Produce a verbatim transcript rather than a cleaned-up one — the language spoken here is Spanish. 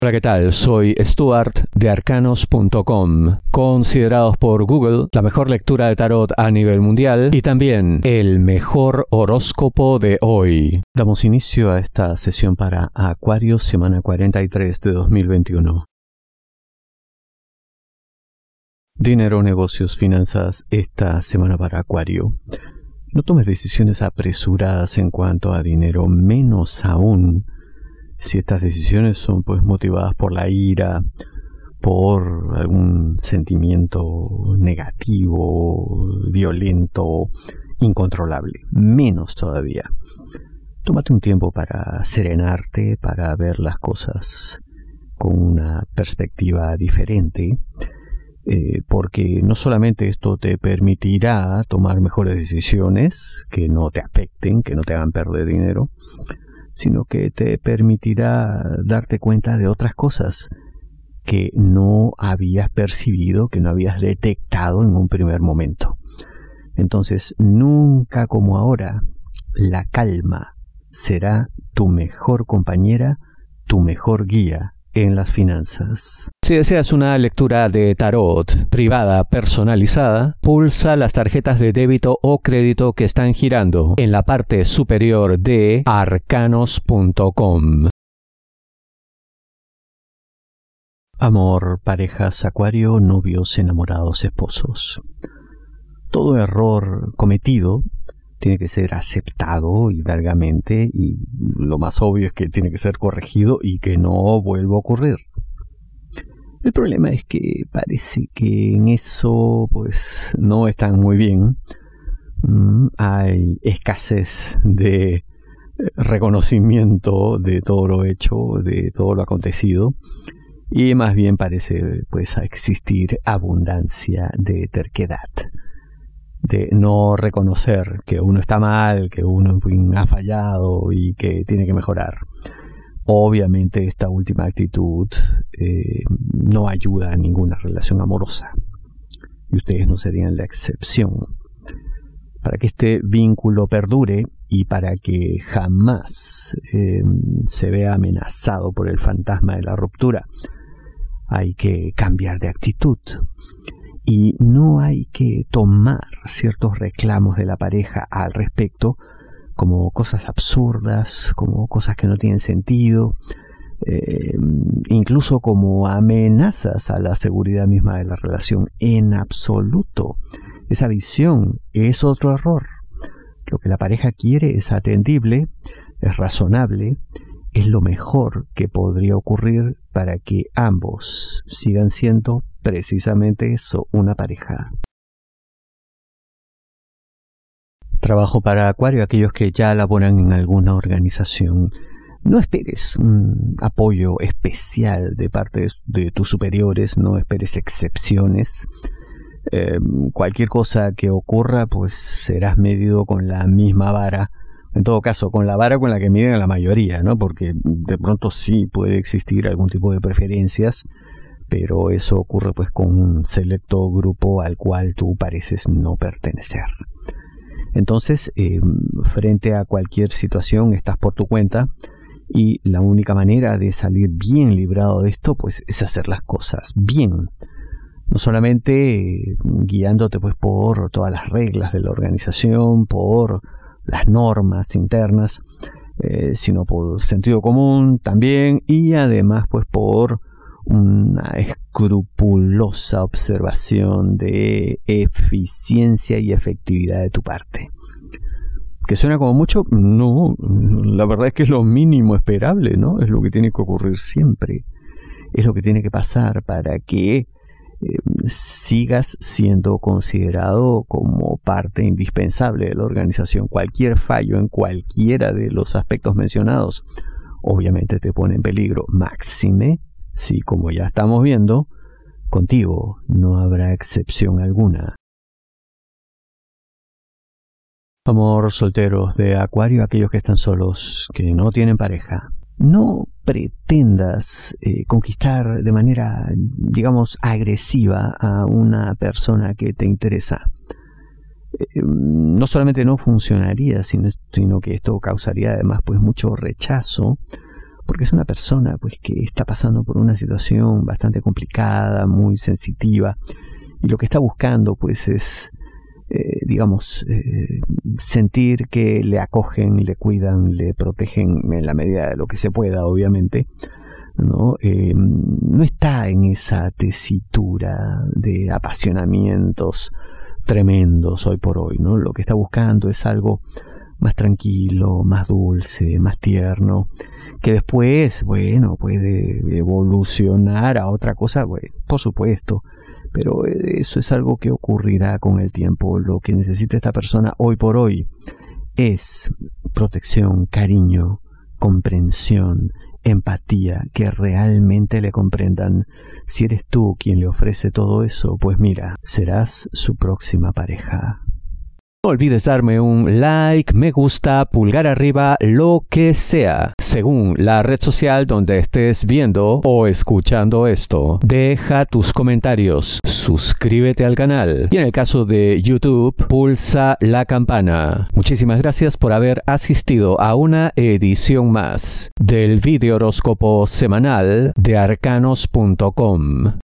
Hola, ¿qué tal? Soy Stuart de arcanos punto com, considerados por Google la mejor lectura de tarot a nivel mundial y también el mejor horóscopo de hoy. Damos inicio a esta sesión para Acuario, semana cuarenta y tres de dos mil veintiuno. Dinero, negocios, finanzas, esta semana para Acuario. No tomes decisiones apresuradas en cuanto a dinero, menos aún si estas decisiones son pues motivadas por la ira, por algún sentimiento negativo, violento, incontrolable. Menos todavía. Tómate un tiempo para serenarte, para ver las cosas con una perspectiva diferente, eh, porque no solamente esto te permitirá tomar mejores decisiones que no te afecten, que no te hagan perder dinero, sino que te permitirá darte cuenta de otras cosas que no habías percibido, que no habías detectado en un primer momento. Entonces, nunca como ahora, la calma será tu mejor compañera, tu mejor guía en las finanzas. Si deseas una lectura de tarot privada personalizada, pulsa las tarjetas de débito o crédito que están girando en la parte superior de arcanos punto com. Amor, parejas, Acuario, novios, enamorados, esposos. Todo error cometido tiene que ser aceptado hidalgamente y lo más obvio es que tiene que ser corregido y que no vuelva a ocurrir. El problema es que parece que en eso pues no están muy bien. Mm, hay escasez de reconocimiento de todo lo hecho, de todo lo acontecido, y más bien parece pues existir abundancia de terquedad, de no reconocer que uno está mal, que uno ha fallado y que tiene que mejorar. Obviamente esta última actitud eh, no ayuda a ninguna relación amorosa y ustedes no serían la excepción. Para que este vínculo perdure y para que jamás eh, se vea amenazado por el fantasma de la ruptura, hay que cambiar de actitud. Y no hay que tomar ciertos reclamos de la pareja al respecto como cosas absurdas, como cosas que no tienen sentido, eh, incluso como amenazas a la seguridad misma de la relación. En absoluto. Esa visión es otro error. Lo que la pareja quiere es atendible, es razonable, es lo mejor que podría ocurrir para que ambos sigan siendo precisamente eso, una pareja. Trabajo para Acuario, aquellos que ya laboran en alguna organización. No esperes un apoyo especial de parte de tus superiores, no esperes excepciones. Eh, cualquier cosa que ocurra, pues serás medido con la misma vara. En todo caso, con la vara con la que miden a la mayoría, ¿no? Porque de pronto sí puede existir algún tipo de preferencias, pero eso ocurre pues con un selecto grupo al cual tú pareces no pertenecer. Entonces, eh, frente a cualquier situación estás por tu cuenta y la única manera de salir bien librado de esto pues es hacer las cosas bien. No solamente eh, guiándote pues por todas las reglas de la organización, por las normas internas, eh, sino por sentido común también y además pues por una escrupulosa observación de eficiencia y efectividad de tu parte. ¿Que suena como mucho? No, la verdad es que es lo mínimo esperable, ¿no? Es lo que tiene que ocurrir siempre. Es lo que tiene que pasar para que eh, sigas siendo considerado como parte indispensable de la organización. Cualquier fallo en cualquiera de los aspectos mencionados obviamente te pone en peligro. Máxime si, como ya estamos viendo, contigo no habrá excepción alguna. Amor, solteros de Acuario, aquellos que están solos, que no tienen pareja. No pretendas eh, conquistar de manera, digamos, agresiva a una persona que te interesa. Eh, no solamente no funcionaría, sino, sino que esto causaría además pues mucho rechazo porque es una persona pues que está pasando por una situación bastante complicada, muy sensitiva, y lo que está buscando pues es, eh, digamos, eh, sentir que le acogen, le cuidan, le protegen en la medida de lo que se pueda, obviamente, ¿no? Eh, no está en esa tesitura de apasionamientos tremendos hoy por hoy, ¿no? Lo que está buscando es algo más tranquilo, más dulce, más tierno, que después, bueno, puede evolucionar a otra cosa, bueno, por supuesto, pero eso es algo que ocurrirá con el tiempo. Lo que necesita esta persona hoy por hoy es protección, cariño, comprensión, empatía, que realmente le comprendan. Si eres tú quien le ofrece todo eso, pues mira, serás su próxima pareja. No olvides darme un like, me gusta, pulgar arriba, lo que sea, según la red social donde estés viendo o escuchando esto. Deja tus comentarios, suscríbete al canal y en el caso de YouTube, pulsa la campana. Muchísimas gracias por haber asistido a una edición más del video horóscopo semanal de arcanos punto com.